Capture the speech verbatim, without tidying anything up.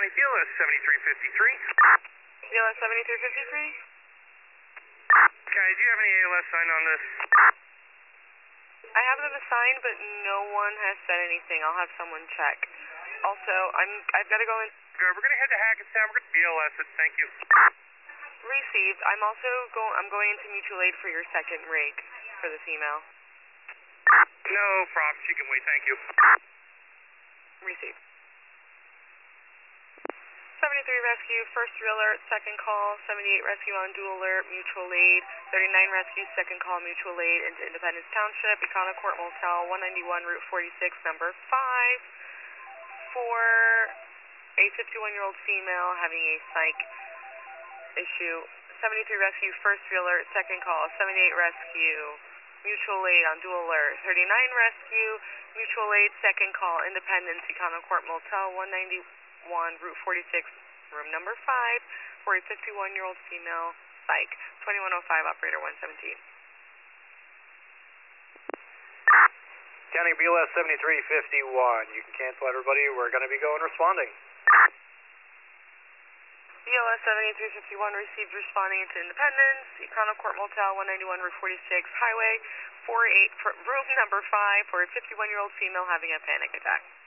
County, B L S seventy-three fifty-three. B L S seventy-three fifty-three? County, do you have any A L S sign on this? I have them assigned, but no one has said anything. I'll have someone check. Also, I'm, I've got to go in. Good, we're going to head to Hackettstown. We're going to B L S it. Thank you. Received. I'm also going, I'm going into mutual aid for your second rig for the female. No problem. She can wait. Thank you. Received. seventy-three rescue, first alert, second call, seventy-eight rescue on dual alert, mutual aid, thirty-nine rescue, second call, mutual aid into Independence Township, Econocourt Motel, one ninety-one, Route forty-six, number five, for a fifty-one-year-old female having a psych issue. seventy-three rescue, first alert, second call, seventy-eight rescue, mutual aid on dual alert, thirty-nine rescue, mutual aid, second call, Independence, Econocourt Motel, one ninety-one, Route forty-six, room number five, for a fifty-one-year-old female psych. twenty-one oh five, operator one seventeen. County, B L S seventy-three fifty-one. You can cancel everybody. We're going to be going responding. B L S seventy-three fifty-one received responding into Independence, Econocourt Motel, one ninety-one, Route forty-six, Highway four eight, for room number five, for a fifty-one-year-old female having a panic attack.